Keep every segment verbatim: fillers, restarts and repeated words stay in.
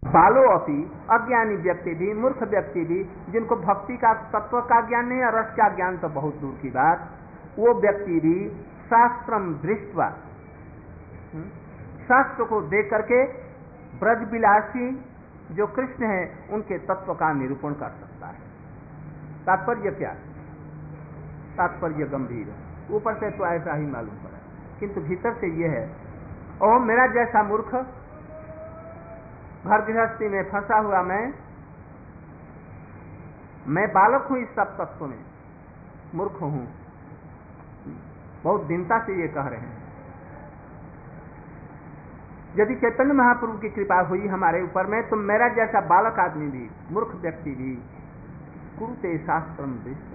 बालो अपी, अज्ञानी व्यक्ति भी, मूर्ख व्यक्ति भी, जिनको भक्ति का तत्व का ज्ञान नहीं है, रस का ज्ञान तो बहुत दूर की बात, वो व्यक्ति भी शास्त्रम दृष्टवा, शास्त्र को देख करके ब्रजविलासी जो कृष्ण है उनके तत्व का निरूपण कर सकता है। तात्पर्य क्या? तात्पर्य गंभीर है, ऊपर से तो ऐसा ही मालूम पड़ा, किंतु भीतर से ये है, ओ मेरा जैसा मूर्ख, घर गृहस्थी में फंसा हुआ मैं मैं बालक हूं, इस सब तत्व में मूर्ख हूं, बहुत दीनता से ये कह रहे हैं। यदि चैतन्य महाप्रभु की कृपा हुई हमारे ऊपर में, तो मेरा जैसा बालक आदमी भी, मूर्ख व्यक्ति भी, कुरुते शास्त्रम दृष्टा,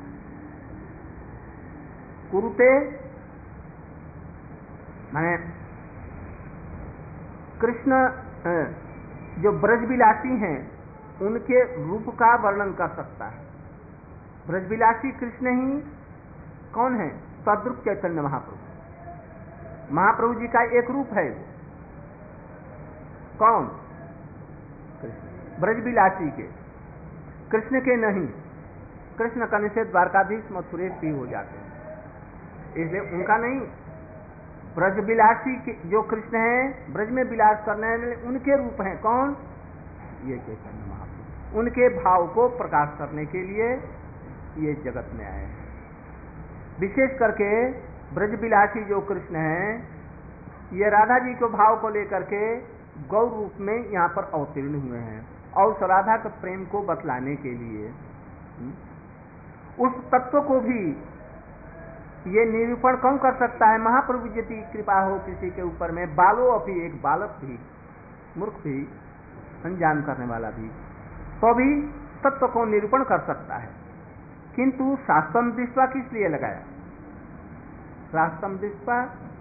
कुरुते माने कृष्ण जो ब्रजविलासी हैं उनके रूप का वर्णन कर सकता है। ब्रजविलासी कृष्ण ही कौन है? तद्रूप चैतन्य महाप्रभु। महाप्रभु जी का एक रूप है, कौन? कृष्ण। ब्रजविलासी के, कृष्ण के नहीं। कृष्ण करने से द्वारकाधीश मथुरेश भी हो जाते हैं, इसलिए उनका नहीं। ब्रजविलासी के जो कृष्ण हैं, ब्रज में विलास करने वाले, उनके रूप हैं कौन? ये चैतन्य महाप्रभु। उनके भाव को प्रकाश करने के लिए ये जगत में आए हैं। विशेष करके ब्रजविलासी जो कृष्ण हैं, ये राधा जी के भाव को लेकर के गौर रूप में यहाँ पर अवतीर्ण हुए हैं, और उस राधा के प्रेम को बतलाने के लिए उस तत्व को भी ये निरूपण कौन कर सकता है? महाप्रभु जी की कृपा हो किसी के ऊपर में, बालो अपी, एक बालक भी, मूर्ख भी, अनजान करने वाला भी, तो भी तत्व को निरूपण कर सकता है। किंतु शास्त्रम दृष्टवा किस लिए लगाया? शास्त्रम दृष्टवा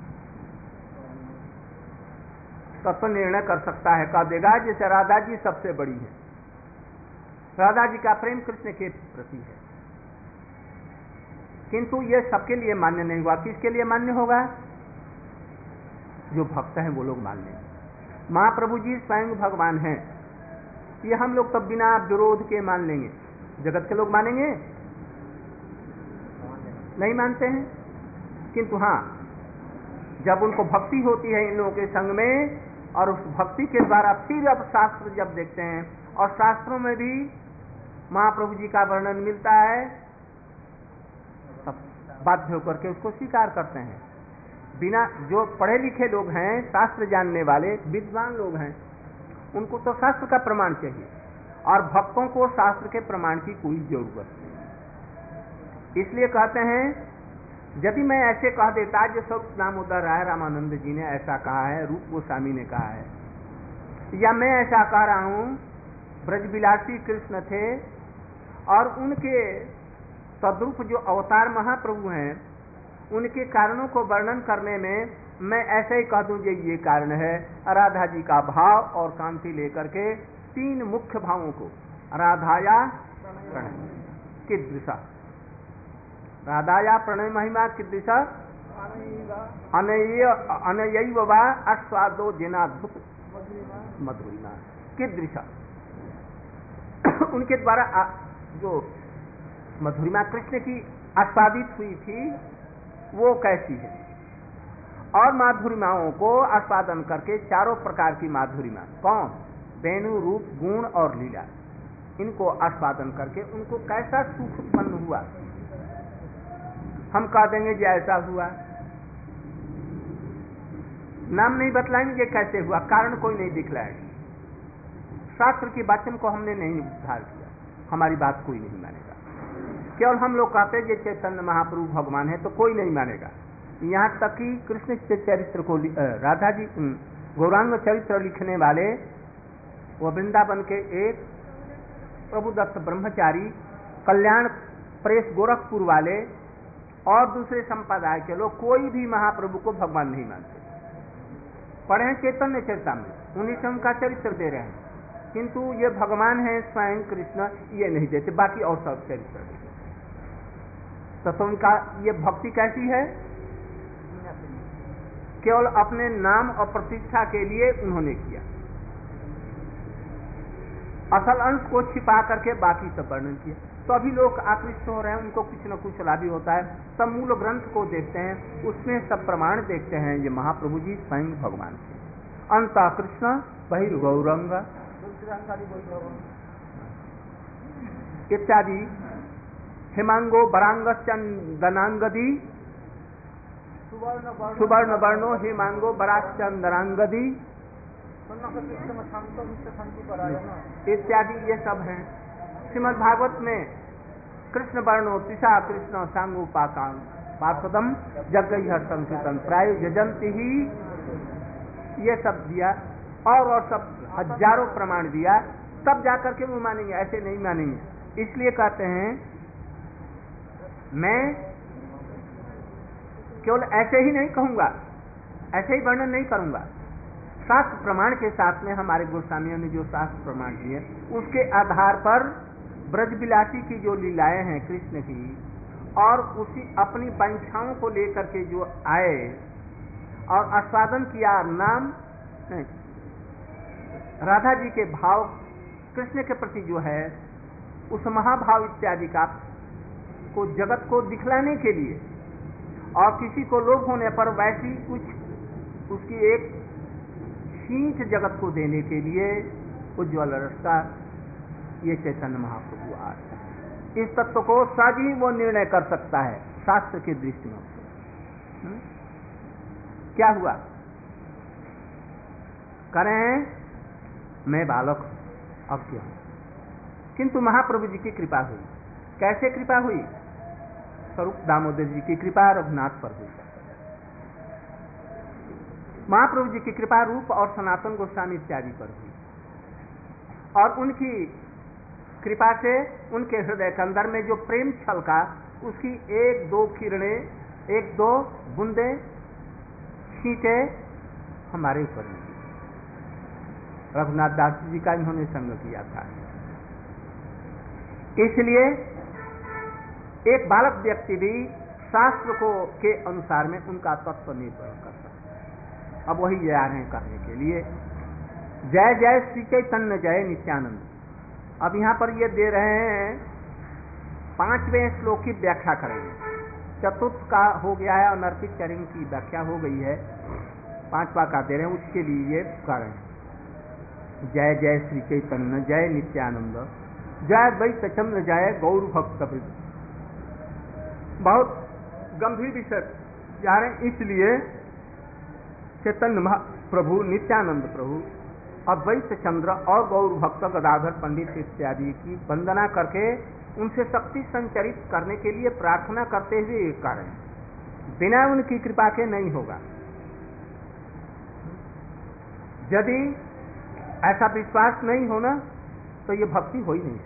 तत्व निर्णय कर सकता है, कह देगा जैसे राधा जी सबसे बड़ी है, राधा जी का प्रेम कृष्ण के प्रति है, किंतु यह सबके लिए मान्य नहीं हुआ। किसके लिए मान्य होगा? जो भक्त हैं वो लोग मान लेंगे। महाप्रभु जी स्वयं भगवान हैं, ये हम लोग तो बिना विरोध के मान लेंगे, जगत के लोग मानेंगे नहीं मानते हैं। किंतु हाँ, जब उनको भक्ति होती है इन लोगों के संग में, और उस भक्ति के द्वारा फिर अब शास्त्र जब देखते हैं, और शास्त्रों में भी महाप्रभु जी का वर्णन मिलता है, तब बाध्य होकर के उसको स्वीकार करते हैं। बिना, जो पढ़े लिखे लोग हैं, शास्त्र जानने वाले विद्वान लोग हैं, उनको तो शास्त्र का प्रमाण चाहिए, और भक्तों को शास्त्र के प्रमाण की कोई जरूरत नहीं। इसलिए कहते हैं, यदि मैं ऐसे कह देता जो सब दामोदर राय रामानंद जी ने ऐसा कहा है, रूप गोस्वामी ने कहा है, या मैं ऐसा कह रहा हूं ब्रजविलासी कृष्ण थे और उनके तद्रूप जो अवतार महाप्रभु हैं, उनके कारणों को वर्णन करने में मैं ऐसे ही कह दूं कि ये कारण है, राधा जी का भाव और कांति लेकर के तीन मुख्य भावों को, राधाया प्रणय कीदृशा, राधाया प्रणय महिमा कीदृशा, अनयैव वा आस्वादो जिनाद्भुत मधुरिमा कीदृशा। उनके द्वारा जो मधुरिमा कृष्ण की आस्वादित हुई थी वो कैसी है, और माधुरिमाओं को आस्वादन करके चारों प्रकार की माधुरिमा, कौन? वेणु, रूप, गुण और लीला, इनको आस्वादन करके उनको कैसा सुख उत्पन्न हुआ, हम कह देंगे कि ऐसा हुआ, नाम नहीं बतलाएंगे कैसे हुआ, कारण कोई नहीं दिखलाएगा। शास्त्र की वाचन को हमने नहीं उद्धार किया, हमारी बात कोई नहीं मानेगा। केवल हम लोग कहते हैं कि चैतन्य महाप्रभु भगवान है, तो कोई नहीं मानेगा। यहाँ तक कि कृष्ण के चरित्र को, राधा जी गौरांग चरित्र लिखने वाले वो वृंदावन के एक प्रभुदत्त ब्रह्मचारी, कल्याण प्रेस गोरखपुर वाले और दूसरे संप्रदाय के लोग कोई भी महाप्रभु को भगवान नहीं मानते। पढ़े हैं चैतन्य चरितामृत, उन्हीं से उनका चरित्र दे रहे हैं, किंतु ये भगवान है स्वयं कृष्ण, ये नहीं देते, बाकी और सब चरित्र देते। तो उनका ये भक्ति कैसी है? केवल अपने नाम और प्रतिष्ठा के लिए उन्होंने किया। असल अंश को छिपा करके बाकी सब वर्णन किया। तो अभी लोग आकृष्ट हो रहे हैं, उनको कुछ न कुछ लाभ होता है। सब मूल ग्रंथ को देखते हैं, उसमें सब प्रमाण देखते हैं, ये महाप्रभु जी स्वयं भगवान थे। अंत कृष्ण बहिर्गौरंग इत्यादि हेमांगो बरांगचंदनांगदी सुवर्ण वर्णो हेमांगो बराचंदनांगदी इत्यादि ये सब हैं। श्रीमद् भागवत में कृष्ण वर्णो त्रिषा कृष्ण सांगोपाकां पार्षदम जगई संकीर्तन प्राय जजंती ही, ये सब दिया और और सब हजारों प्रमाण दिया, तब जाकर के वो मानेंगे, ऐसे नहीं मानेंगे। इसलिए कहते हैं मैं केवल ऐसे ही नहीं कहूंगा, ऐसे ही वर्णन नहीं करूंगा, शास्त्र प्रमाण के साथ में हमारे गोस्वामियों ने जो शास्त्र प्रमाण दिए उसके आधार पर ब्रजविलासी की जो लीलाएं हैं कृष्ण की, और उसी अपनी वांछाओं को लेकर के जो आए और आस्वादन किया, नाम राधा जी के भाव कृष्ण के प्रति जो है उस महाभाव इत्यादि का को जगत को दिखलाने के लिए, और किसी को लोभ होने पर वैसी कुछ उसकी एक छींच जगत को देने के लिए उज्ज्वल रस का ये चैतन्य महाप्रभु आज इस तत्व को सहज ही वो निर्णय कर सकता है शास्त्र की दृष्टि में। क्या हुआ, करें मैं बालक अब क्या हूं, किंतु महाप्रभु जी की कृपा हुई। कैसे कृपा हुई? स्वरूप दामोदर जी की कृपा रघुनाथ पर हुई। महाप्रभु जी की कृपा रूप और सनातन गोस्वामी इत्यादि पर हुई, और उनकी कृपा से उनके हृदय के अंदर में जो प्रेम छलका, उसकी एक दो किरणें, एक दो बूंदे छींटे हमारे ऊपर मिली। रघुनाथ दास जी का इन्होंने संग किया था। इसलिए एक बालक व्यक्ति भी शास्त्र को के अनुसार में उनका तत्व निर्भर कर सकता है। अब वही जा रहे हैं करने के लिए। जय जय श्री चैतन्य जय नित्यानंद। अब यहाँ पर ये दे रहे हैं पांचवें श्लोक की व्याख्या करेंगे। चतुर्थ का हो गया है, अनर्पित चरण की व्याख्या हो गई है, पांचवा का दे रहे हैं, उसके लिए ये कर रहे हैं। जय जय श्री चैतन्य जय नित्यानंद जय द्वैत चंद्र जय गौर भक्त वृंद। बहुत गंभीर विषय जा रहे हैं, इसलिए चैतन्य प्रभु, नित्यानंद प्रभु, अद्वैत चंद्र और गौर भक्त गदाधर पंडित इत्यादि की वंदना करके उनसे शक्ति संचरित करने के लिए प्रार्थना करते हुए एक कारण, बिना उनकी कृपा के नहीं होगा। यदि ऐसा विश्वास नहीं होना तो ये भक्ति हो ही नहीं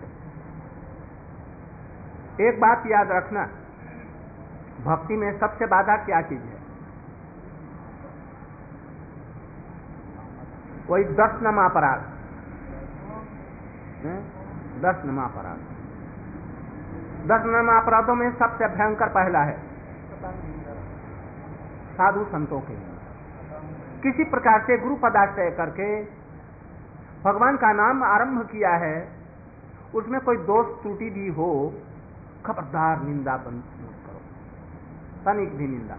सकती। एक बात याद रखना, भक्ति में सबसे बाधा क्या चीज है? वही दस नमा अपराध, दस नमा अपराध। दस नमा अपराधों में सबसे भयंकर पहला है साधु संतों के किसी प्रकार से गुरु पदाश्रय करके भगवान का नाम आरंभ किया है, उसमें कोई दोष त्रुटि भी हो, खबरदार निंदा बंद मत करो, तनिक भी निंदा।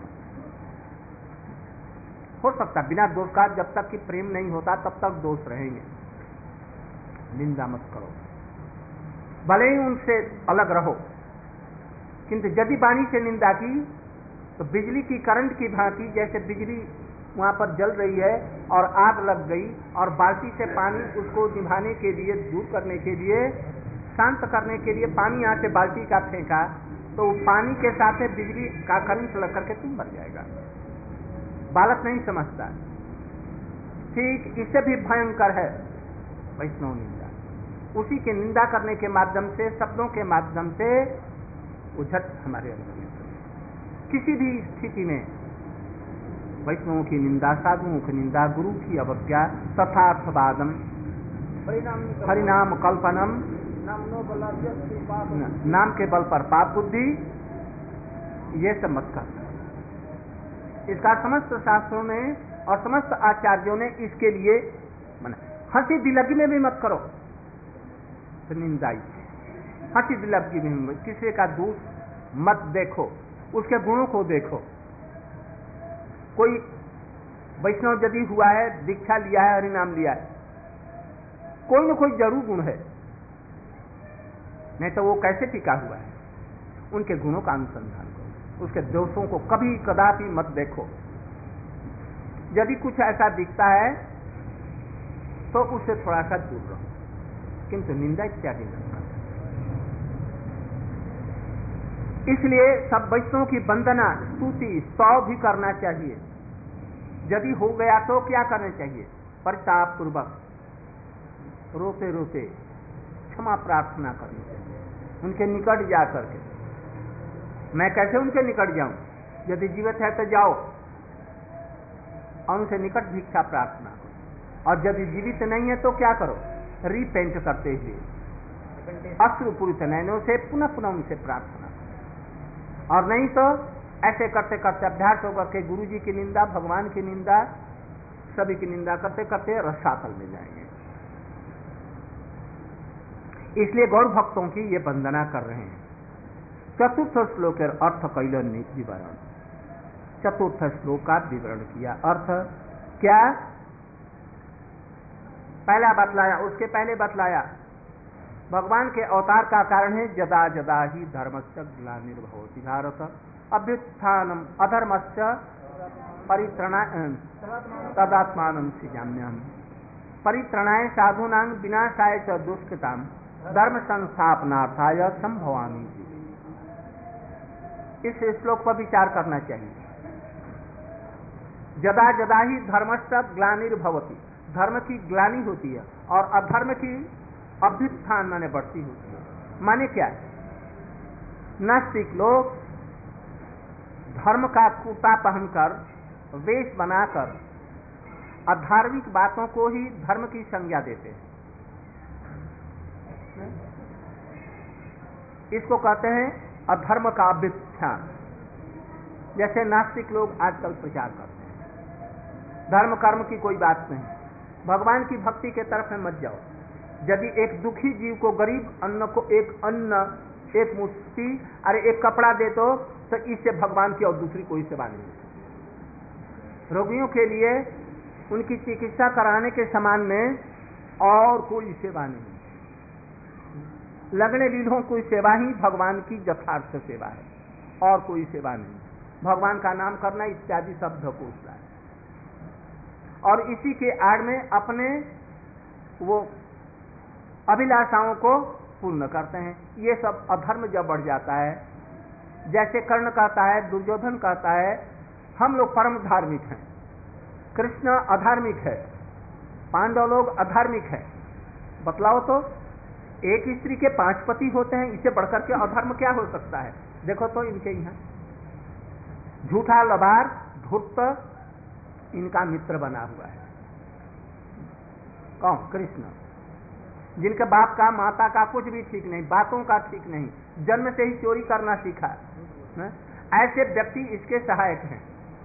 हो सकता बिना दोष का, जब तक कि प्रेम नहीं होता तब तक दोष रहेंगे, निंदा मत करो, भले ही उनसे अलग रहो। किंतु यदि वाणी से निंदा की तो बिजली की करंट की भांति, जैसे बिजली वहां पर जल रही है और आग लग गई और बाल्टी से पानी उसको निभाने के लिए, दूर करने के लिए, शांत करने के लिए पानी यहाँ से बाल्टी का फेंका, तो पानी के साथ बिजली का करंट लग करके तुम मर जाएगा। बालक नहीं समझता। ठीक इससे भी भयंकर है वैष्णव निंदा। उसी के निंदा करने के माध्यम से, शब्दों के माध्यम से उझट हमारे अंदर किसी भी स्थिति में वैष्णवों की निंदा, साधुओं की निंदा, गुरु की अवज्ञा, तथार्थवादम, हरिनाम कल्पनम, नाम के बल पर पाप बुद्धि, ये सब मत कर। इसका समस्त शास्त्रों ने और समस्त आचार्यों ने इसके लिए मना। हंसी दिलगी में भी मत करो, तो निंदाई हंसी दिलब की भी। किसी का दोष मत देखो, उसके गुणों को देखो। कोई वैष्णव यदि हुआ है, दीक्षा लिया है, हरिनाम लिया है, कोई न कोई जरूर गुण है, नहीं तो वो कैसे टिका हुआ है। उनके गुणों का अनुसंधान करो, उसके दोषों को कभी कदापि मत देखो। यदि कुछ ऐसा दिखता है तो उससे थोड़ा सा दूर रहो, किंतु निंदा इत्यादि न करो। इसलिए सब वैष्णव की वंदना, स्तुति, स्तव भी करना चाहिए। यदि हो गया तो क्या करना चाहिए? परिताप पूर्वक रोते रोते क्षमा प्रार्थना करनी चाहिए, उनके निकट जा करके। मैं कैसे उनके निकट जाऊं? यदि जीवित है तो जाओ और उनसे निकट भिक्षा प्रार्थना करो, और यदि जीवित नहीं है तो क्या करो? रिपेंट करते हुए अश्रुपूरित नयनों से पुनः पुनः उनसे प्रार्थना करो। और नहीं तो ऐसे करते करते अभ्यास होगा कि गुरु जी की निंदा, भगवान की निंदा, सभी की निंदा करते करते रसातल में जाएंगे। इसलिए गौर भक्तों की ये वंदना कर रहे हैं। चतुर्थ श्लोक अर्थ कैल विवरण, चतुर्थ श्लोक का विवरण किया। अर्थ क्या? पहला बतलाया, उसके पहले बतलाया भगवान के अवतार का कारण है जदा जदा ही धर्मस्य ग्लानिर्भवति भारत अभ्युत्थानम अधर्मस्य परित्रणाय तदात्मानं सृजाम्यहम् परित्रणाय साधूनां विनाशाय च दुष्कृतां धर्म संस्थापनार्थाय संभवामि। इस श्लोक पर विचार करना चाहिए। जदा जदा ही धर्मस्य ग्लानिर्भवति, धर्म की ग्लानि होती है और अधर्म की अभ्युत्थान माने बढ़ती होती है। माने क्या? नास्तिक लोग धर्म का कुर्ता पहनकर, वेश बनाकर अधार्मिक बातों को ही धर्म की संज्ञा देते हैं। इसको कहते हैं अधर्म का अभ्युत्थान। जैसे नास्तिक लोग आजकल प्रचार करते हैं, धर्म कर्म की कोई बात नहीं, भगवान की भक्ति के तरफ में मत जाओ। यदि एक दुखी जीव को, गरीब अन्न को, एक अन्न, एक मुट्ठी, अरे एक कपड़ा दे दो तो इससे भगवान की और दूसरी कोई सेवा नहीं। रोगियों के लिए उनकी चिकित्सा कराने के समान में और कोई सेवा नहीं। लगने लीलों कोई सेवा ही भगवान की यथार्थ सेवा है, और कोई सेवा नहीं। भगवान का नाम करना इत्यादि शब्द को है, और इसी के आड़ में अपने वो अभिलाषाओं को पूर्ण करते हैं। ये सब अधर्म जब बढ़ जाता है, जैसे कर्ण कहता है, दुर्योधन कहता है हम लोग परम धार्मिक हैं, कृष्ण अधार्मिक है, पांडव लोग अधार्मिक है। बतलाओ तो, एक स्त्री के पांच पति होते हैं, इससे बढ़कर के अधर्म क्या हो सकता है? देखो तो इनके यहाँ झूठा लबार धूर्त इनका मित्र बना हुआ है। कौन? कृष्ण, जिनके बाप का, माता का कुछ भी ठीक नहीं, बातों का ठीक नहीं, जन्म से ही चोरी करना सीखा है। ऐसे व्यक्ति इसके सहायक हैं,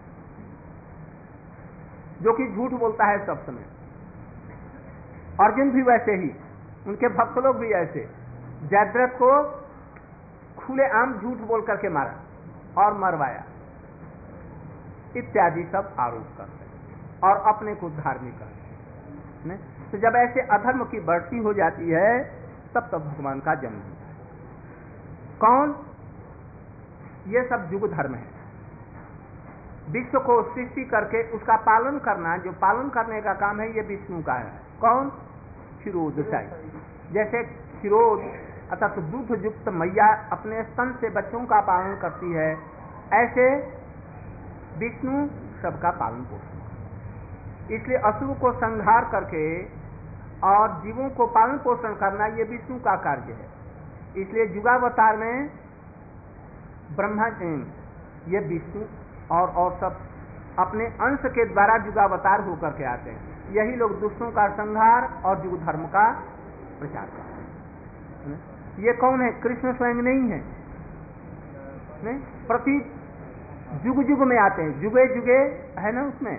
जो कि झूठ बोलता है सब समय। अर्जुन भी वैसे ही, उनके भक्त लोग भी ऐसे। जयद्रथ को खुले आम झूठ बोल करके मारा और मरवाया, इत्यादि सब आरोप करते हैं और अपने को धार्मिक करते हैं। तो जब ऐसे अधर्म की बढ़ती हो जाती है, तब तब भगवान का जन्म होता है। कौन? ये सब युग धर्म है। विश्व को सृष्टि करके उसका पालन करना, जो पालन करने का काम है, ये विष्णु का है। कौन? क्षीरोदशाई। जैसे क्षीरोद अर्थात दूध युक्त मैया अपने स्तन से बच्चों का पालन करती है, ऐसे विष्णु सबका पालन पोषण। इसलिए असुर को संहार करके और जीवों को पालन पोषण करना, ये विष्णु का कार्य है। इसलिए युगावतार में ब्रह्मा ये विष्णु और और सब अपने अंश के द्वारा युगावतार होकर के आते हैं। यही लोग दुष्टों का संहार और युग धर्म का प्रचार करते हैं। ये कौन है? कृष्ण स्वयं नहीं है, नहीं? प्रति युग युग में आते हैं, जुगे जुगे है ना, उसमें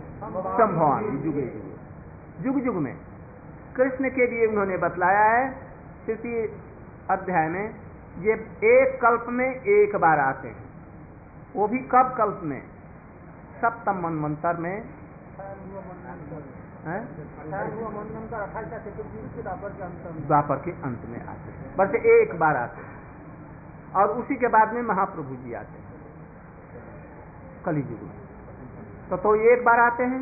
संभवामि, जुगे जुगे, युग युग में कृष्ण के लिए उन्होंने बतलाया है तृतीय अध्याय में ये एक कल्प में एक बार आते हैं। वो भी कब कल्प में? सप्तम मनवंतर में द्वापर के अंत में आते हैं, बस एक बार आते हैं। और उसी के बाद में महाप्रभु जी आते हैं कलियुग में। तो तो एक बार आते हैं।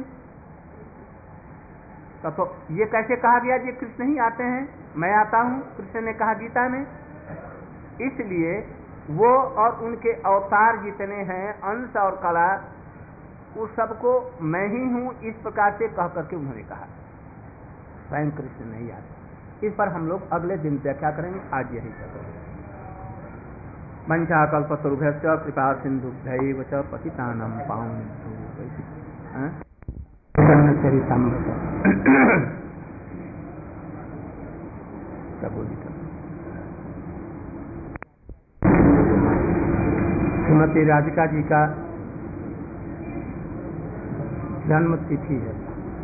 तो, तो ये कैसे कहा गया जी कृष्ण ही आते हैं, मैं आता हूं? कृष्ण ने कहा गीता में। इसलिए वो और उनके अवतार जितने हैं, अंश और कला, उस सबको मैं ही हूं, इस प्रकार से कह करके उन्होंने कहा। स्वयं कृष्ण नहीं आते। इस पर हम लोग अगले दिन व्याख्या करेंगे। आज यही करेंगे। मंचा कल्पतरुभ्यश्च कृपा सिंधुभ्यैव च पतितानां पावनेभ्यो चरितामृत श्रीमती राधिका जी का जन्म तिथि है।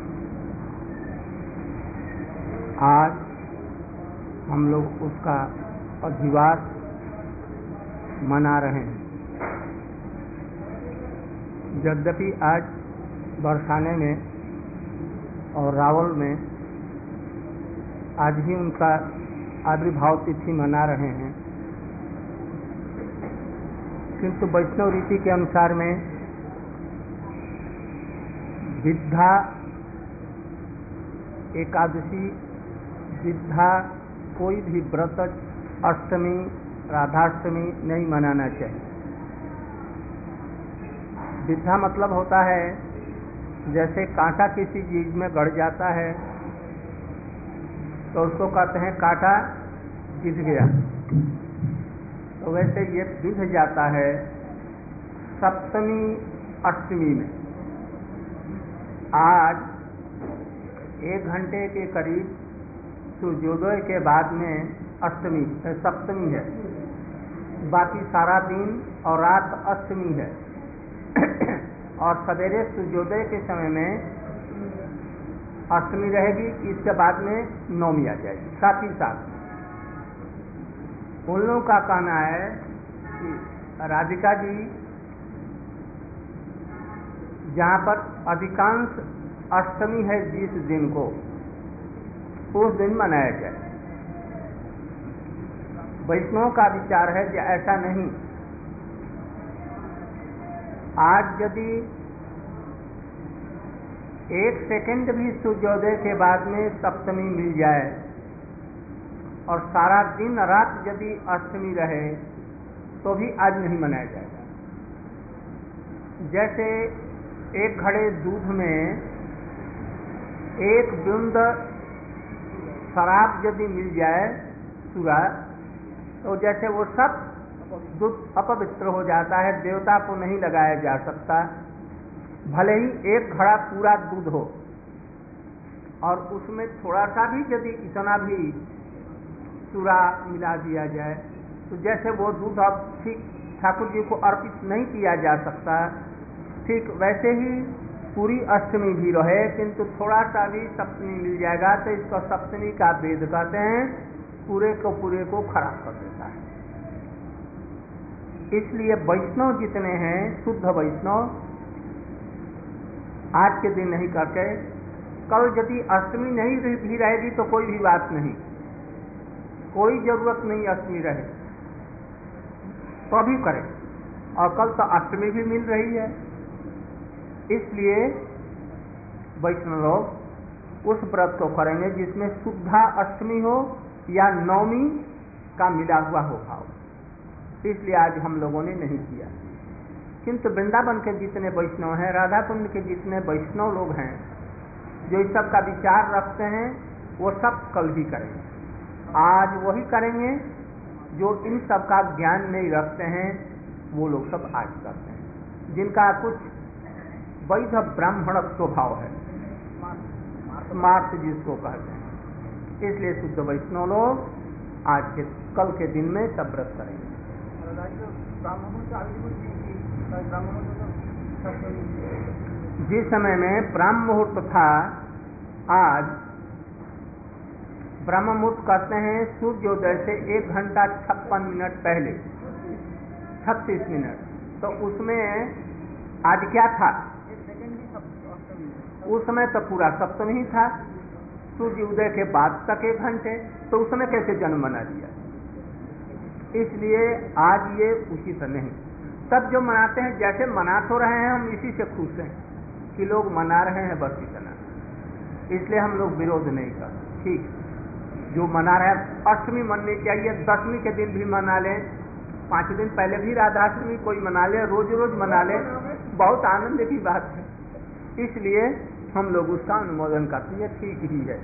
आज हम लोग उसका अधिवास मना रहे हैं। यद्यपि आज बरसाने में और रावल में आज ही उनका आविर्भाव तिथि मना रहे हैं, किंतु वैष्णव रीति के अनुसार में विद्या एकादशी, विद्या कोई भी व्रत, अष्टमी, राधाष्टमी नहीं मनाना चाहिए। विद्या मतलब होता है जैसे कांटा किसी चीज में गड़ जाता है तो उसको कहते हैं कांटा गिर गया, तो वैसे ये बिध जाता है सप्तमी अष्टमी में। आज एक घंटे के करीब सूर्योदय के बाद में अष्टमी सप्तमी है, बाकी सारा दिन और रात अष्टमी है। और सवेरे सूर्योदय के समय में अष्टमी रहेगी, इसके बाद में नौमी आ जाएगी साथ ही साथ। उन लोगों का कहना है कि राधिका जी जहाँ पर अधिकांश अष्टमी है जिस दिन को, उस दिन मनाया जाए। वैष्णव का विचार है कि ऐसा नहीं। आज यदि एक सेकंड भी सूर्योदय के बाद में सप्तमी मिल जाए और सारा दिन रात यदि अष्टमी रहे तो भी आज नहीं मनाया जाएगा। जैसे एक घड़े दूध में एक बूंद शराब यदि मिल जाए सूरा, तो जैसे वो सब दूध अपवित्र हो जाता है, देवता को नहीं लगाया जा सकता। भले ही एक घड़ा पूरा दूध हो और उसमें थोड़ा सा भी यदि इतना भी सूरा मिला दिया जाए तो जैसे वो दूध अब ठीक ठाकुर जी को अर्पित नहीं किया जा सकता, ठीक वैसे ही पूरी अष्टमी भी रहे किंतु थोड़ा सा भी सप्तमी मिल जाएगा तो इसको सप्तमी का वेद कहते हैं, पूरे को पूरे को खराब कर देता है। इसलिए वैष्णव जितने हैं, शुद्ध वैष्णव, आज के दिन नहीं करके कल यदि अष्टमी नहीं भी रहेगी तो कोई भी बात नहीं, कोई जरूरत नहीं अष्टमी रहे तो भी करें। और कल तो अष्टमी भी मिल रही है, इसलिए वैष्णव लोग उस व्रत को करेंगे जिसमें शुद्धा अष्टमी हो या नवमी का मिला हुआ हो भाव। इसलिए आज हम लोगों ने नहीं किया। किंतु वृंदावन के जितने वैष्णव हैं, राधा कुंड के जितने वैष्णव लोग हैं जो इस सब का विचार रखते हैं, वो सब कल भी करेंगे। आज वही करेंगे जो इन सब का ज्ञान नहीं रखते हैं, वो लोग सब आज करते हैं। जिनका कुछ वैध ब्राह्मण स्वभाव है, स्मार्ट जिसको कहते हैं, इसलिए शुद्ध वैष्णव लोग आज के कल के दिन में सब व्रत करेंगे। जिस समय में ब्राह्म मुहूर्त था, आज ब्रह्म मुहूर्त कहते हैं सूर्योदय से एक घंटा छप्पन मिनट पहले, छत्तीस मिनट। तो उसमें आज क्या था? उस समय तो पूरा सप्तमी ही था। सूर्य उदय के बाद तक एक घंटे, तो उस समय कैसे जन्म मना दिया? इसलिए आज ये उचित नहीं। तब जो मनाते हैं, जैसे मना तो रहे हैं, हम इसी से खुश हैं कि लोग मना रहे हैं, बस इतना। इसलिए हम लोग विरोध नहीं करते। ठीक, जो मना रहे हैं, अष्टमी मननी चाहिए, दसवीं के दिन भी मना लें, पाँच दिन पहले भी राधाष्टमी कोई मना ले, रोज रोज मना ले, बहुत आनंद की बात है। इसलिए हम लोग उसका अनुमोदन करते हैं, ठीक ही है।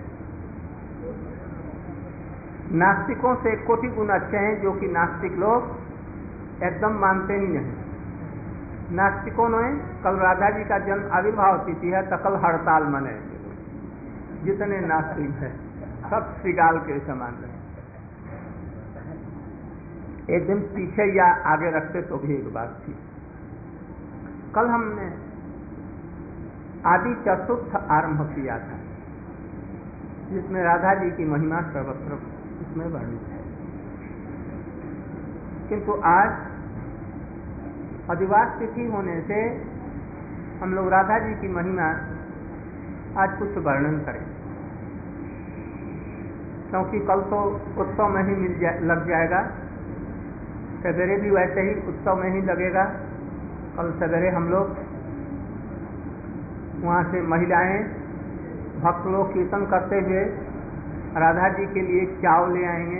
नास्तिकों से कोटि गुण अच्छे हैं, जो कि नास्तिक लोग एकदम मानते ही नहीं। नास्तिकों ने कल राधा जी का जन्म आविर्भाव तिथि है, तो कल हड़ताल मनाएंगे। जितने नास्तिक हैं सब श्रीगाल के समान रहे। एक दिन पीछे या आगे रखते तो भी एक बात थी। कल हमने आदि चतुर्थ आरंभ किया था, जिसमें राधा जी की महिमा सर्वत्र इसमें वर्णित है। किंतु आज अधिवास तिथि होने से हम लोग राधा जी की महिमा आज कुछ वर्णन करें, क्योंकि कल तो उत्सव में ही मिल जा, लग जाएगा। सवेरे भी वैसे ही उत्सव में ही लगेगा। कल सवेरे हम लोग वहाँ से महिलाएं भक्त लोग कीर्तन करते हुए राधा जी के लिए चाव ले आएंगे।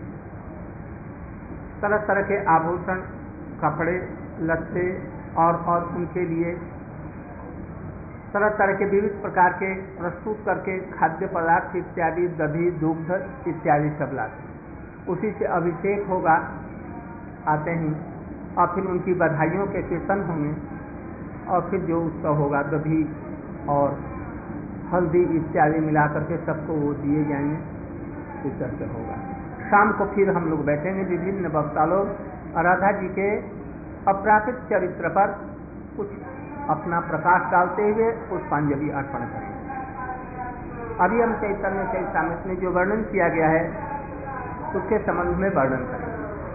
तरह तरह के आभूषण, कपड़े लत्ते और और उनके लिए तरह तरह के विविध प्रकार के प्रस्तुत करके खाद्य पदार्थ इत्यादि, दही, दुग्ध इत्यादि सब लाते। उसी से अभिषेक होगा आते ही, और फिर उनकी बधाइयों के कीर्तन होंगे, और फिर जो उत्सव होगा दही और हल्दी इत्यादि मिलाकर के सबको वो दिए जाएंगे। इस तरह से होगा। शाम को फिर हम लोग बैठेंगे, विभिन्न वक्ता लोग राधा जी के अपराकृत चरित्र पर कुछ अपना प्रकाश डालते हुए पुष्पांजलि अर्पण करेंगे। अभी हम चैतन्य चरितामृत में जो वर्णन किया गया है उसके संबंध में वर्णन करेंगे।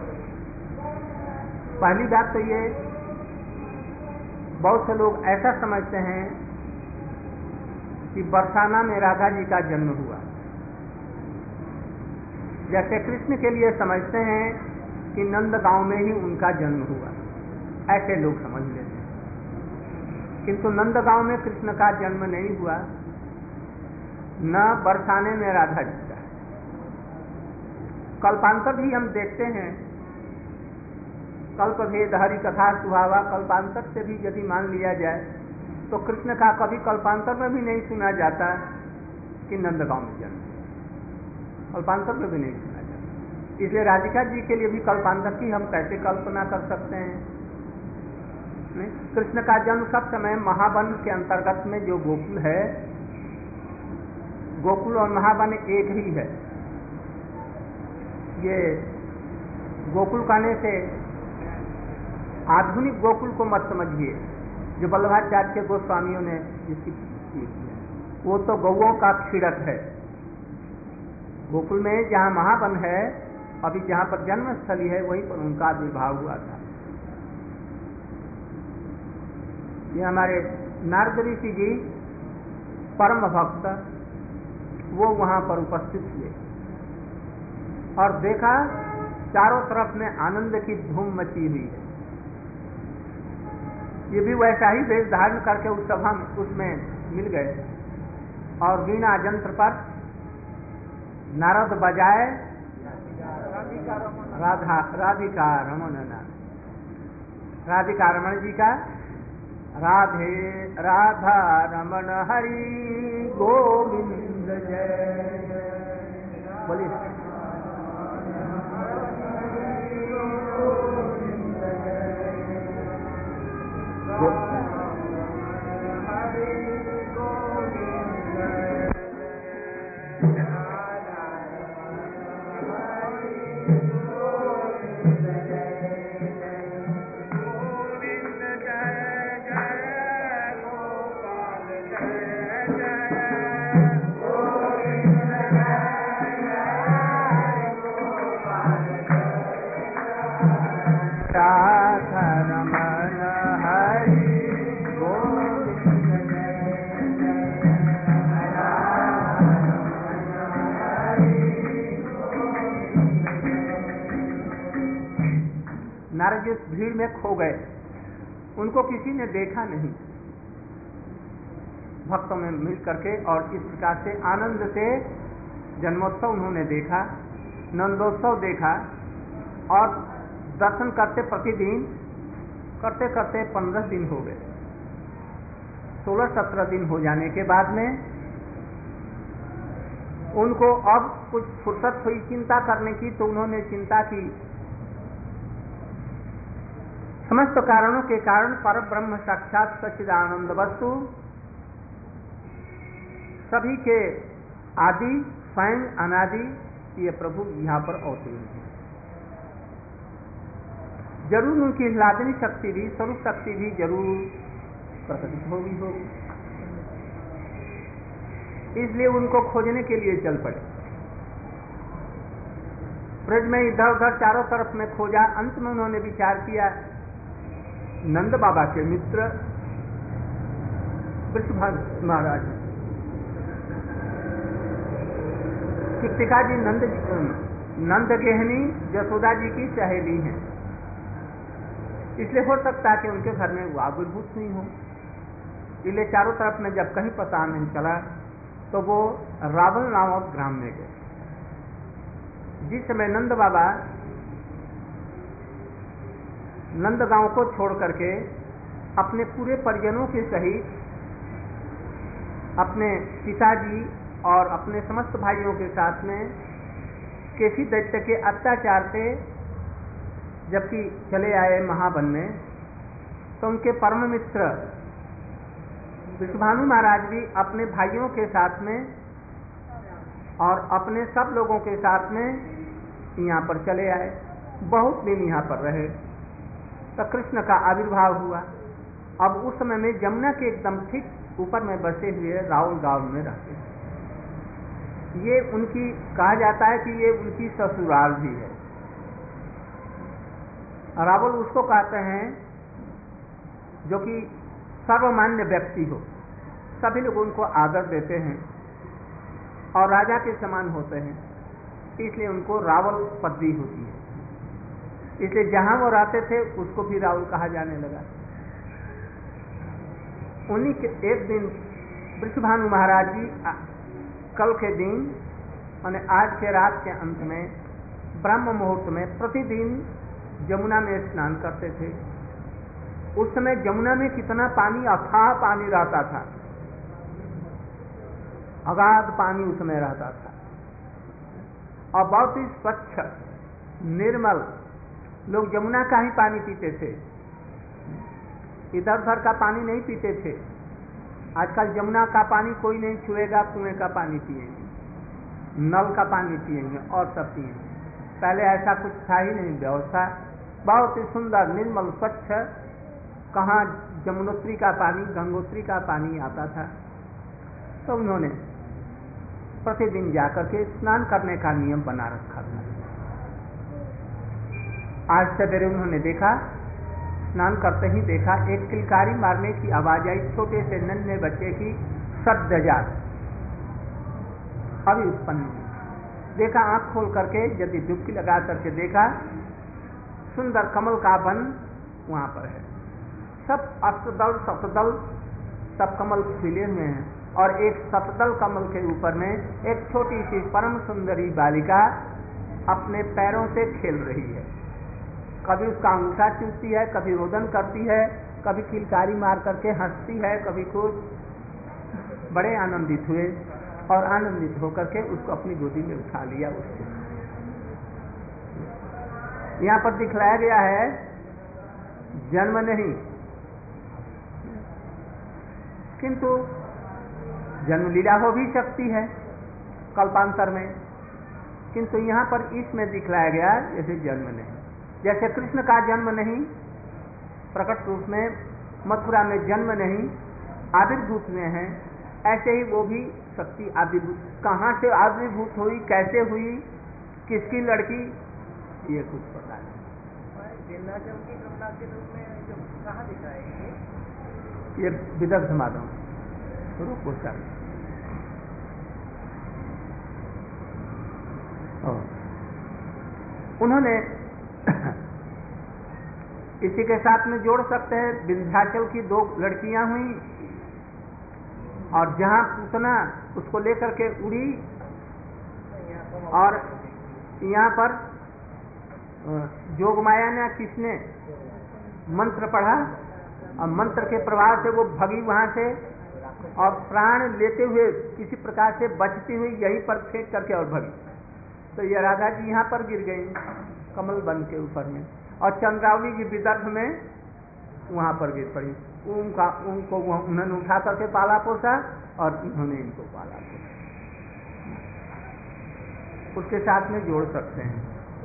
पहली बात तो ये, बहुत से लोग ऐसा समझते हैं कि बरसाना में राधा जी का जन्म हुआ, जैसे कृष्ण के लिए समझते हैं कि नंदगांव में ही उनका जन्म हुआ, ऐसे लोग समझ लेते हैं। किंतु नंदगांव में कृष्ण का जन्म नहीं हुआ, न बरसाने में राधा जी का। कल्पांतर भी हम देखते हैं, कल्प भेद हरि कथा सुहावा, कल्पांतर से भी यदि मान लिया जाए तो कृष्ण का कभी कल्पांतर में भी नहीं सुना जाता कि नंदगांव में जन्म, कल्पांतर में भी नहीं सुना जाता। इसलिए राधिका जी के लिए भी कल्पांतर की हम कैसे कल्पना कर सकते हैं? नहीं? कृष्ण का जन्म सब समय महावन के अंतर्गत में जो गोकुल है, गोकुल और महावन एक ही है। ये गोकुल कहने से आधुनिक गोकुल को मत समझिए, जो वल्लभाचार्य के गोस्वामियों ने जिसकी की है, वो तो गौओं का खिड़क है। गोकुल में जहाँ महावन है, अभी जहाँ पर जन्मस्थली है, वहीं पर उनका आविर्भाव हुआ था। ये हमारे नारद ऋषि जी परम भक्त, वो वहाँ पर उपस्थित हुए और देखा चारों तरफ में आनंद की धूम मची हुई है। ये भी वैसा ही वेश धारण करके उस सभा में उसमें मिल गए और वीणा यंत्र पर नारद बजाए राधा राधिका रमन नाम, राधिका रमन जी का राधे राधा रमन हरि गोविंद जय बोलिए। नारद जी उस भीड़ में खो गए, उनको किसी ने देखा नहीं भक्तों में मिल करके, और इस प्रकार से आनंद से जन्मोत्सव उन्होंने देखा, नंदोत्सव देखा, और दर्शन करते प्रतिदिन करते करते पंद्रह दिन हो गए। सोलह सत्रह दिन हो जाने के बाद में उनको अब कुछ फुर्सत हुई चिंता करने की, तो उन्होंने चिंता की समस्त कारणों के कारण पर ब्रह्म साक्षात सच्चिदानंद वस्तु सभी के आदि स्वयं अनादि ये प्रभु यहाँ पर अवतीर्ण है। जरूर उनकी लादनी शक्ति भी, स्वरूप शक्ति भी जरूर प्रकटित होगी होगी इसलिए उनको खोजने के लिए चल पड़े। ब्रज में इधर उधर चारों तरफ में खोजा, अंत में उन्होंने विचार किया नंद बाबा के मित्र वृषभानु महाराज कृतिका जी नंद नंद गेहनी यशोदा जी की सहेली हैं, इसलिए हो सकता है कि उनके घर में वो आविर्भूत नहीं हो। इसलिए चारों तरफ में जब कहीं पता नहीं चला तो वो रावल नामक ग्राम में गए। जिस समय नंद बाबा नंदगांव को छोड़ करके अपने पूरे परिजनों के सहित अपने पिताजी और अपने समस्त भाइयों के साथ में केसी दैत्य के अत्याचार से जबकि चले आए महावन में, तो उनके परम मित्र वृषभानु महाराज भी अपने भाइयों के साथ में और अपने सब लोगों के साथ में यहाँ पर चले आए। बहुत दिन यहाँ पर रहे तो कृष्ण का आविर्भाव हुआ। अब उस समय में जमुना के एकदम ठीक ऊपर में बसे हुए रावल गांव में रहते हैं। ये उनकी कहा जाता है कि ये उनकी ससुराल भी है। रावल उसको कहते हैं जो कि सर्वमान्य व्यक्ति हो, सभी लोग उनको आदर देते हैं और राजा के समान होते हैं, इसलिए उनको रावल पदवी होती है। इसलिए जहां वो रहते थे उसको भी रावल कहा जाने लगा। उन्हीं के एक दिन वृषभानु महाराज जी कल के दिन और आज के रात के अंत में ब्रह्म मुहूर्त में प्रतिदिन जमुना में स्नान करते थे। उस समय जमुना में कितना पानी, अथाह पानी रहता था, अगाध पानी उसमें रहता था और बहुत ही स्वच्छ निर्मल। लोग जमुना का ही पानी पीते थे, इधर उधर का पानी नहीं पीते थे। आजकल जमुना का पानी कोई नहीं छुएगा, कुएं का पानी पिएंगे, नल का पानी पिएंगे और सब पिएंगे। पहले ऐसा कुछ था ही नहीं व्यवस्था। बहुत ही सुंदर निर्मल स्वच्छ, कहाँ जमुनोत्री का पानी, गंगोत्री का पानी आता था। तो उन्होंने प्रतिदिन जाकर के स्नान करने का नियम बना रखा था। आज सवेरे उन्होंने देखा, स्नान करते ही देखा एक किलकारी मारने की आवाज आई, छोटे से नन्हे बच्चे की सद्यजात अभी उत्पन्न हुई। देखा, आंख खोल करके यदि डुबकी लगा करके देखा, सुंदर कमल का वन वहां पर है। सब अष्टदल सतदल सब कमल खिले हुए हैं और एक सतदल कमल के ऊपर में एक छोटी सी परम सुंदरी बालिका अपने पैरों से खेल रही है। कभी उसका अंगूठा चूसती है, कभी रोदन करती है, कभी किलकारी मार करके हंसती है, कभी कुछ। बड़े आनंदित हुए और आनंदित होकर के उसको अपनी गोदी में उठा लिया। उसको यहाँ पर दिखलाया गया है जन्म नहीं, किंतु जन्म लीला हो भी सकती है कल्पांतर में, किंतु यहाँ पर इसमें दिखलाया गया जैसे जन्म नहीं। जैसे कृष्ण का जन्म नहीं, प्रकट रूप में मथुरा में जन्म नहीं, आविर्भूत में है, ऐसे ही वो भी शक्ति आविर्भूत। कहाँ से आविर्भूत हुई, कैसे हुई, किसकी लड़की, ये कुछ पता नहीं। कहाँ दिख रहा है ये विदर्भ माधव रूप उसका उन्होंने इसी के साथ में जोड़ सकते हैं, विंध्याचल की दो लड़कियां हुई और जहां पूतना उसको लेकर के उड़ी और यहाँ पर जोगमाया ने किसने मंत्र पढ़ा और मंत्र के प्रभाव से वो भगी वहां से और प्राण लेते हुए किसी प्रकार से बचती हुई यहीं पर फेंक करके और भगी। तो ये राधा जी यहाँ पर गिर गई कमल वन के ऊपर में, और चंद्रावली जी विदर्भ में वहां पर गिर पड़ी। उनका उनको उन्होंने उठा करके पाला पोसा और उन्होंने इनको पाला पोसा। उसके साथ में जोड़ सकते हैं।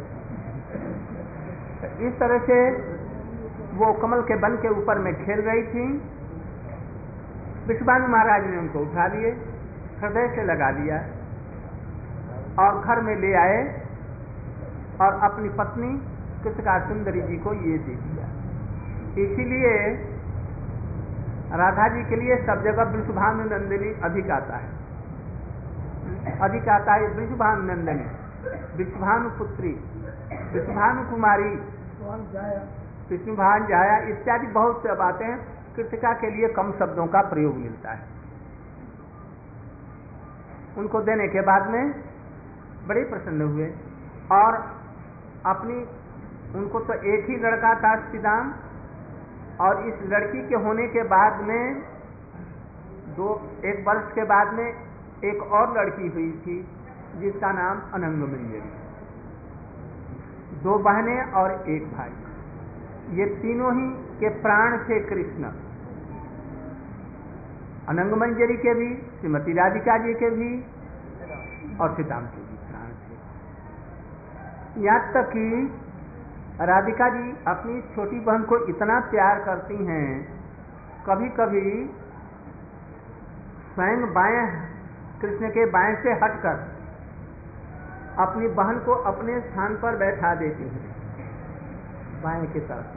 इस तरह से वो कमल के वन के ऊपर में खेल रही थी। विश्वामित्र महाराज ने उनको उठा लिए, हृदय से लगा लिया और घर में ले आए और अपनी पत्नी कृतिका सुंदरी जी को ये दे दिया। इसीलिए राधा जी के लिए सब जगह वृषभानु नंदिनी अधिक आता है, अधिक आता है। वृषभानु नंदिनी, वृषभानु पुत्री, वृषभानु कुमारी, विष्णुभान जाया इत्यादि बहुत से बातें कृतिका के लिए कम शब्दों का प्रयोग मिलता है। उनको देने के बाद में बड़े प्रसन्न हुए और अपनी उनको तो एक ही लड़का था श्रीदाम, और इस लड़की के होने के बाद में दो एक वर्ष के बाद में एक और लड़की हुई थी जिसका नाम अनंगमंजरी। दो बहनें और एक भाई, ये तीनों ही के प्राण थे कृष्ण। अनंगमंजरी के भी, श्रीमती राधिका जी के भी और श्रीदाम के भी प्राण थे। यहाँ तक कि राधिका जी अपनी छोटी बहन को इतना प्यार करती हैं, कभी कभी स्वयं बाएं कृष्ण के बाएं से हटकर अपनी बहन को अपने स्थान पर बैठा देती हैं बाएं की तरफ,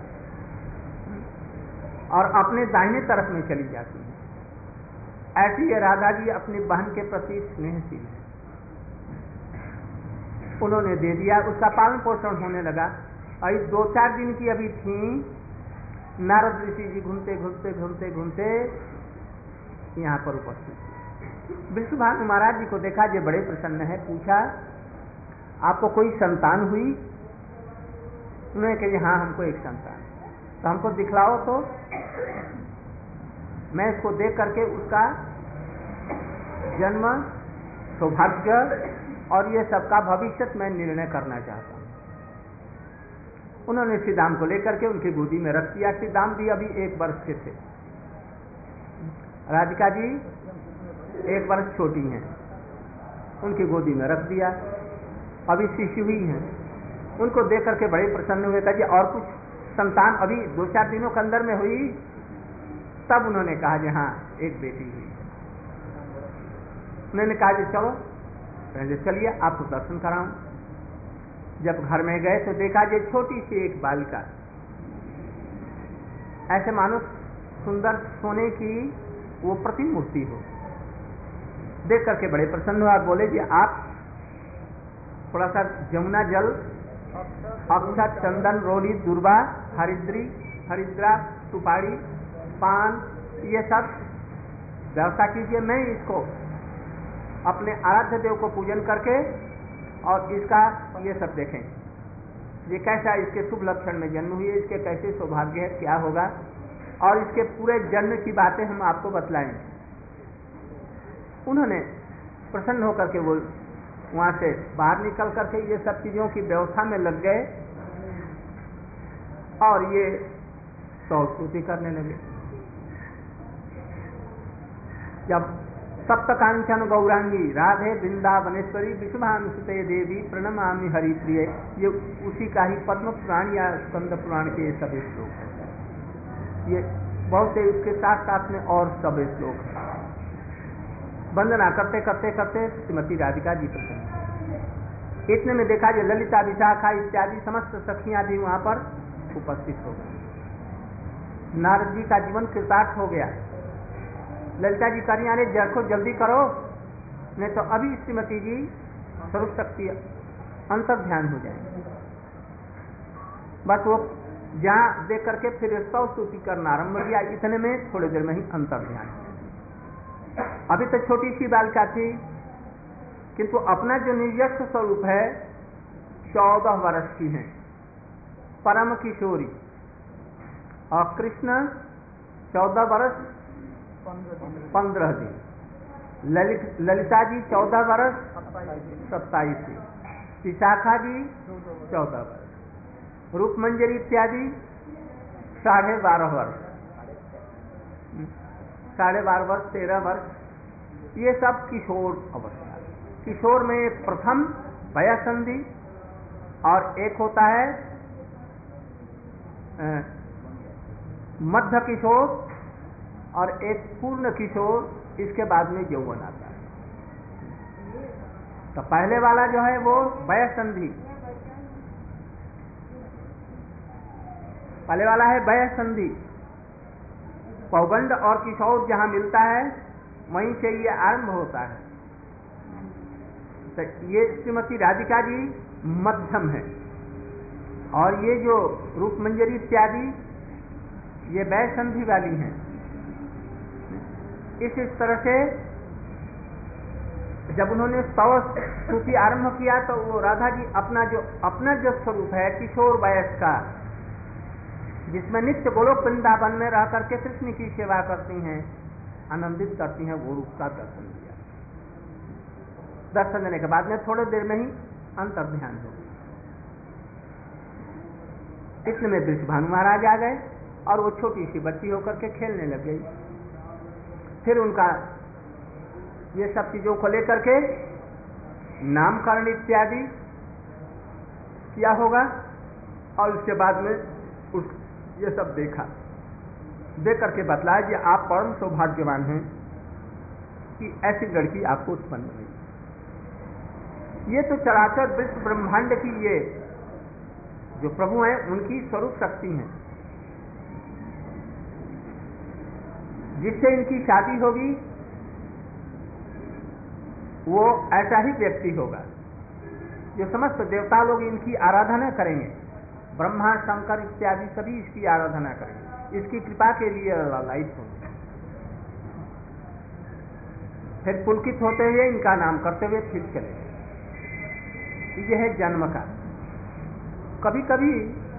और अपने दाहिने तरफ में चली जाती हैं। ऐसी ये राधा जी अपनी बहन के प्रति स्नेहशील है। उन्होंने दे दिया, उसका पालन पोषण होने लगा। और दो चार दिन की अभी थी, नारद ऋषि जी घूमते घूमते घूमते घूमते यहाँ पर उपस्थित। विष्णुभानु महाराज जी को देखा, जो बड़े प्रसन्न है। पूछा, आपको कोई संतान हुई? उन्होंने कहा, हाँ हमको एक संतान। तो हमको दिखलाओ तो मैं इसको देख करके उसका जन्म, सौभाग्य और ये सबका भविष्य मैं निर्णय करना चाहता हूँ। उन्होंने श्रीदाम को लेकर के उनकी गोदी में रख दिया। श्रीदाम भी अभी एक वर्ष के थे, राधिका जी एक वर्ष छोटी हैं, उनकी गोदी में रख दिया। अभी शिशु हुई हैं, उनको देख करके बड़े प्रसन्न हुए। कहा, और कुछ संतान अभी दो चार दिनों के अंदर में हुई? तब उन्होंने कहा कि हाँ एक बेटी हुई। उन्होंने कहा कि चलो पहले चलिए आपको दर्शन कराऊं। जब घर में गए तो देखा कि छोटी सी एक बालिका, ऐसे मानो सुंदर सोने की वो प्रतिमूर्ति हो। देख करके बड़े प्रसन्न हुआ। बोले कि आप थोड़ा सा जमुना जल, अक्षत, चंदन, रोली, दुर्वा, हरिद्री, हरिद्रा, सुपारी, पान, ये सब व्यवस्था कीजिए। मैं इसको अपने आराध्य देव को पूजन करके और इसका ये सब देखें, ये कैसा, इसके शुभ लक्षण में जन्म हुई है, इसके कैसे सौभाग्य है, क्या होगा, और इसके पूरे जन्म की बातें हम आपको बतलाएं। उन्होंने प्रसन्न होकर के वो वहां से बाहर निकल करके ये सब चीजों की व्यवस्था में लग गए और ये स्तुति करने लगे। जब सप्तकांचन गौरांगी राधे वृंदावनेश्वरी विश्वभानुसुते देवी प्रणमामि हरि प्रिय, ये उसी का ही पद्म पुराण या स्कंद पुराण के ये सभी श्लोक है। ये बहुत से इसके साथ साथ में और सब श्लोक है। वंदना करते करते करते श्रीमती राधिका जी प्रसन्न। इतने में देखा कि ललिता, विशाखा इत्यादि समस्त सखियां भी वहां पर उपस्थित हो गई। नारद जी का जीवन कृतार्थ हो गया। ललिता जी कह रही, अरे जरखो जल्दी करो, नहीं तो अभी श्रीमती जी स्वरूप शक्ति अंतर ध्यान हो जाएंगे। बस वो जहाँ देख करके फिर सौ स्तुति करना आरंभ किया, इतने में थोड़ी देर में ही अंतर ध्यान। अभी तो छोटी सी बालिका थी, किंतु अपना जो निजस्व स्वरूप है चौदह वर्ष की है, परम किशोरी। और कृष्ण चौदह वर्ष पंद्रह दिन, ललित ललिता जी चौदह वर्ष सत्ताईस दिन, विशाखा जी चौदह वर्ष, रूप मंजरी इत्यादि साढ़े बारह वर्ष, साढ़े बारह वर्ष तेरह वर्ष, ये सब किशोर अवस्था। किशोर में एक प्रथम वयसंधि और एक होता है मध्य किशोर और एक पूर्ण किशोर, इसके बाद में यौवन आता है। तो पहले वाला जो है वो वयसंधि, पहले वाला है वयसंधि। पौगंड और किशोर जहां मिलता है वहीं से ये आरंभ होता है। तो ये श्रीमती राधिका जी मध्यम है, और ये जो रूप मंजरी इत्यादि ये वयसंधि वाली हैं। इस इस तरह से जब उन्होंने स्तव स्तुति आरंभ किया तो वो राधा जी अपना जो अपना जो स्वरूप है किशोर वयस का, जिसमें नित्य गोलोक वृंदावन में रह करके कृष्ण की सेवा करती हैं, आनंदित करती हैं, वो रूप का दर्शन दिया। दर्शन देने के बाद में थोड़ी देर में ही अंतर ध्यान हो गया। इतने में वृषभानु महाराज आ गए और वो छोटी सी बच्ची होकर के खेलने लग गई। फिर उनका ये सब चीजों को लेकर के नामकरण इत्यादि किया होगा, और उसके बाद में उस ये सब देखा, देख करके बतलाया कि आप परम सौभाग्यवान हैं कि ऐसी लड़की आपको उत्पन्न हुई। ये तो चराचर विश्व ब्रह्मांड की ये जो प्रभु हैं उनकी स्वरूप शक्ति हैं। जिससे इनकी शादी होगी वो ऐसा ही व्यक्ति होगा जो समस्त देवता लोग इनकी आराधना करेंगे, ब्रह्मा शंकर इत्यादि सभी इसकी आराधना करेंगे, इसकी कृपा के लिए लालायित होंगे। फिर पुलकित होते हुए इनका नाम करते हुए फिर चले। यह है जन्म का। कभी कभी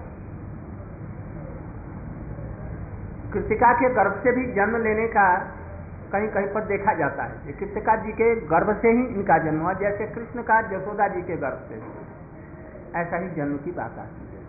कृतिका के गर्भ से भी जन्म लेने का कहीं कहीं पर देखा जाता है। ये कृतिका जी के गर्भ से ही इनका जन्म हुआ, जैसे कृष्ण का यशोदा जी के गर्भ से, ऐसा ही जन्म की बात आती है।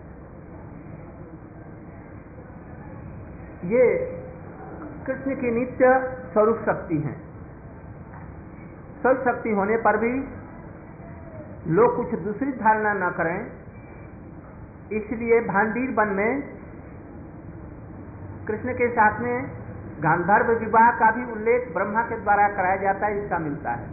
ये कृष्ण की नित्य स्वरूप शक्ति हैं। स्वरूप शक्ति होने पर भी लोग कुछ दूसरी धारणा न करें, इसलिए भांडीर वन में कृष्ण के साथ में गांधर्व विवाह का भी उल्लेख ब्रह्मा के द्वारा कराया जाता है, इसका मिलता है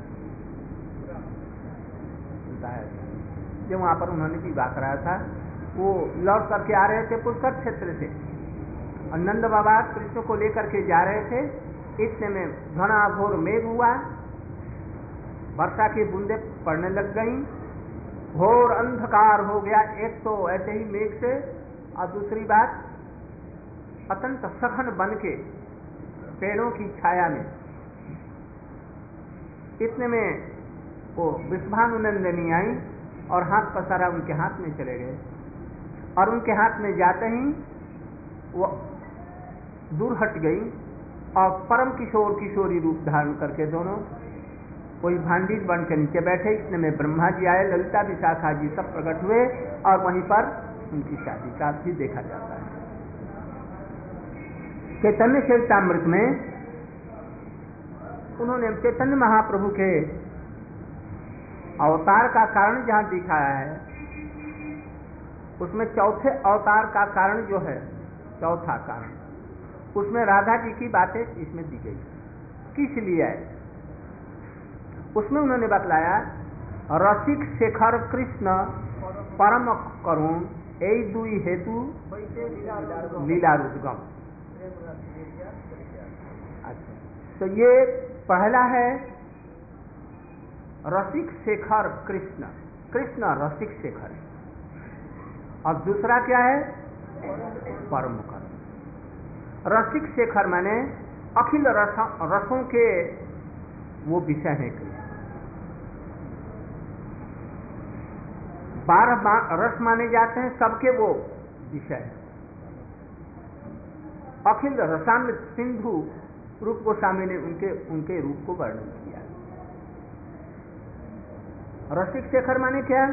मिलता है जो वहां पर उन्होंने विवाह कराया था। वो लौट करके आ रहे थे पुष्कर क्षेत्र से, और नंद बाबा कृष्ण को लेकर के जा रहे थे। इतने में घना घोर मेघ हुआ, वर्षा की बूंदें पड़ने लग गईं, घोर अंधकार हो गया। एक तो ऐसे ही मेघ से, और दूसरी बात अत्यंत सघन बन के पेड़ों की छाया में। इतने में वो वृषभानु नंदिनी आई और हाथ पसारा उनके हाथ में चले गए, और उनके हाथ में जाते ही वो दूर हट गई और परम किशोर किशोरी रूप धारण करके दोनों कोई भांडीर बन के नीचे बैठे। इतने में ब्रह्मा जी आए, ललिता विशाखा जी सब प्रकट हुए, और वहीं पर उनकी शादी का भी देखा जाता है। चैतन्य चरितामृत में उन्होंने चैतन्य महाप्रभु के अवतार का कारण जहां दिखाया है, उसमें चौथे अवतार का कारण जो है, चौथा कारण, उसमें राधा जी की बातें इसमें दी गई। किस लिए है उसमें उन्होंने बतलाया, रसिक शेखर कृष्ण परम करुण ए दुई हेतु लीला रुद्गम। अच्छा, तो ये पहला है रसिक शेखर कृष्ण, कृष्ण रसिक शेखर, और दूसरा क्या है? परम करुण। रसिक शेखर माने अखिल रस, रसों के वो विषय है कृष्ण। बारह रस माने जाते हैं, सबके वो विषय है। अखिल रसामृत सिंधु रूप गोस्वामी ने उनके उनके रूप को वर्णन किया। रसिक शेखर माने क्या?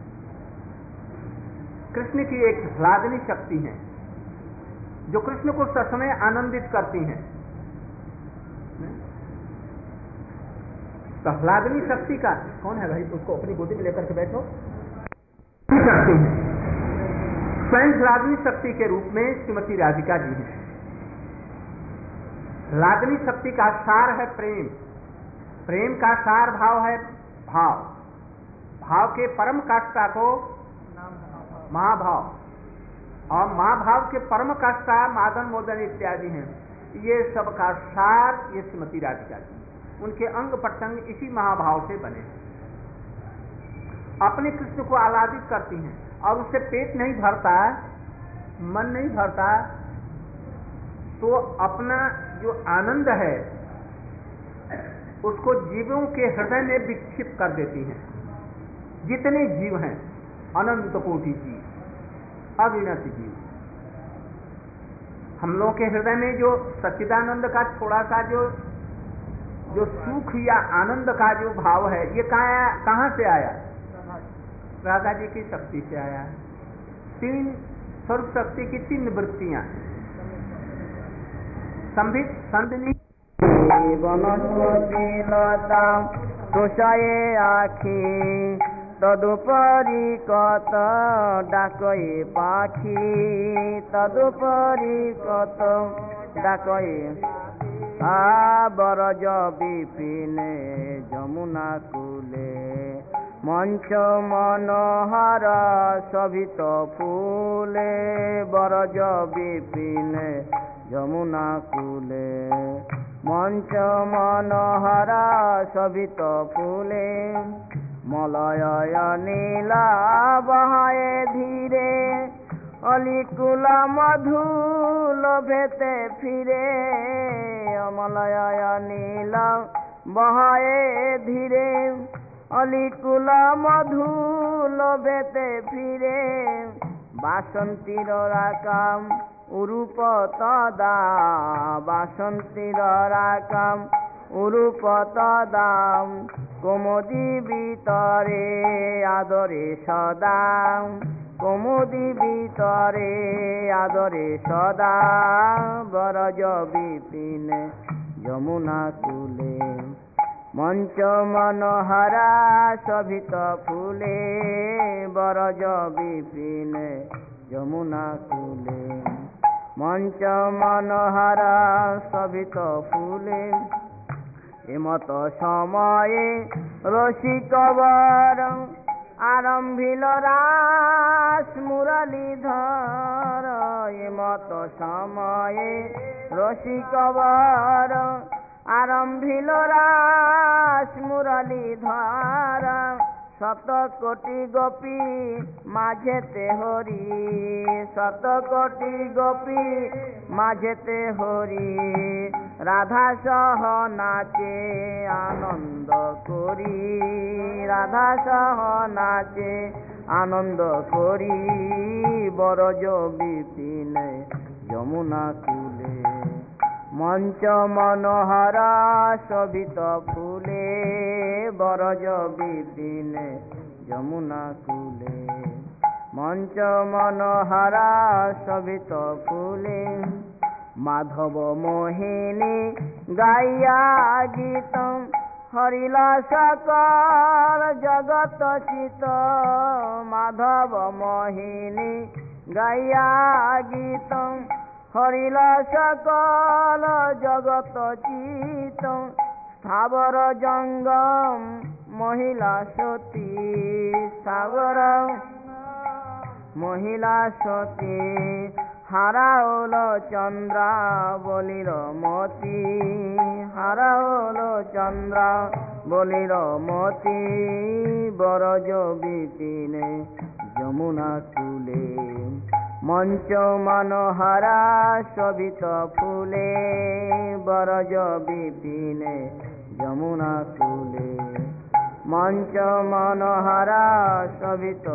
कृष्ण की एक ह्लादनी शक्ति है जो कृष्ण को ससमय आनंदित करती हैं। तो ह्लादनी शक्ति का कौन है भाई? उसको अपनी गोदी में लेकर के बैठो। शक्ति है, स्वयं ह्लादनी शक्ति के रूप में श्रीमती राधिका जी हैं। ह्लादनी शक्ति का सार है प्रेम, प्रेम का सार भाव है भाव, भाव के परम काष्ठा को महाभाव, और महाभाव के परम काष्ठा मादन मोदन इत्यादि हैं। ये सब का सार ये श्रीमती राधिका जी, उनके अंग प्रत्यंग इसी महाभाव से बने हैं। अपने कृष्ण को आह्लादित करती हैं और उससे पेट नहीं भरता, मन नहीं भरता, तो अपना जो आनंद है उसको जीवों के हृदय में विक्षिप्त कर देती हैं। जितने जीव हैं, अनंत कोटि जीव, अगिनत जीव, हम लोगों के हृदय में जो सच्चिदानंद का थोड़ा सा जो जो सुख या आनंद का जो भाव है, ये कहाँ कहाँ से आया? राधा जी की शक्ति से आया। तीन स्वरूप शक्ति की तीन वृत्तियां, संभित संधिनी वनस्पतिलता तुषाये आखि तदुपरि कत डाकये पाखी तदुपरि कत डाकये आबरज विपिने जमुना कूले मंच मनोहर शोभित फूले बरज विपिने जमुना कूले मंच मनोहर शोभित फूले मलय नीला बहाए धीरे अलिकुला मधु लोभेते फिरे मलय नीला बहाए धीरे अलिकुला मधु लोभेते फिरे बासंतीर राकाम उरूप तदा बासंतीर राकाम उरूप तदा कोमोदी ভিতরে আদরে সদা কোমোদি ভিতরে আদরে সদা বরজ বিপিনে যমুনা কূলে মঞ্চ মনোহরা শোভিত ফুলে বরজ বিপিনে যমুনা কূলে মঞ্চ মনোহরা শোভিত ফুলে এমত সময়ে রসিকবর আরম্ভিল রাস মুরলীধর এমত সময়ে রসিকবর আরম্ভিল রাস মুরলীধর শত কোটি গোপী মাঝেতে হরি শত কোটি গোপী মাঝেতে হরি রাধা সহ নাচে আনন্দ করি রাধা সহ নাচে আনন্দ করি বরজ বিপিনে যমুনা কূলে মঞ্চ মনোহর শোভিত ফুলে বরজ বিপিনে যমুনা কূলে মঞ্চ মনোহর শোভিত ফুলে মাধব মোহিনী গাইয়া গীত হরিলা সকল জগত চিত মাধব মোহিনী গাইয়া গীত হরিলা সকল জগত চিত স্থাবর জঙ্গম মহিলা সতী স্থাবর মহিলা সতী হারাওল চন্দ্রা বলির মতি হারাওল চন্দ্রা বলির মতি বরজ বিপিনে যমুনা কুলে মঞ্চ মনোহরা শোভিত ফুলে বরজ বিপিনে যমুনা কুলে মঞ্চ মনোহরা শোভিত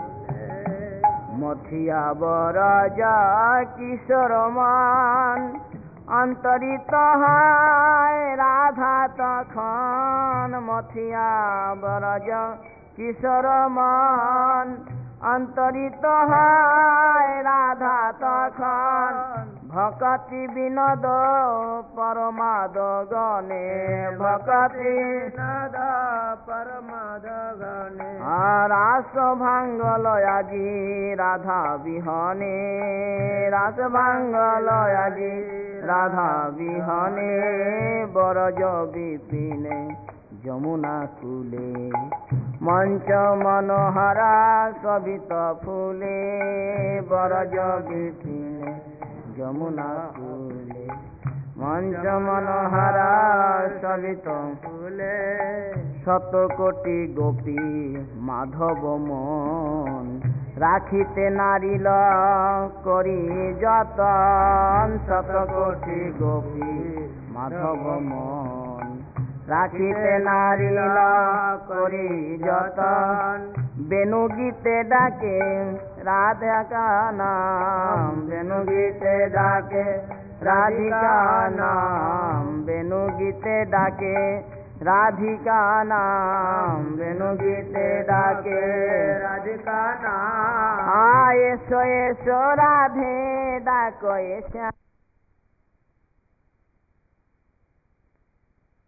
মথিয়া বরজ কিশোর মান অন্তরিত হয় রাধা তখন মথিয়া বরজ কিশোর মান অন্তরিত হয় রাধা তখন ভকতি বিনোদ পরমাদ গণে ভকতি বিনোদ পরমাদ গণে রাস ভাঙ্গল আজি রাধা বিহনে রাস ভাঙ্গল আজি রাধা বিহনে বরজ বিপিনে যমুনা কুলে মঞ্চ মনোহরা শোভিত ফুলে বরজ বিপিনে যমুনা কুলে মঞ্চ মনোহরা শোভিত ফুলে শত কোটি গোপী মাধব মন রাখিতে নারিল করি যতন শত কোটি গোপী মাধব মন রাখিতে নারিল করি যতন বেনু গীতে ডাকে রাধিকা নাম বেনু গীতে ডাকে রাধিকা নাম বেনু গীতে ডাকে রাধিকা নাম বেনু গীতে ডাকে রাধিকা নাম আয় এসো এসো রাধে ডাকো এসো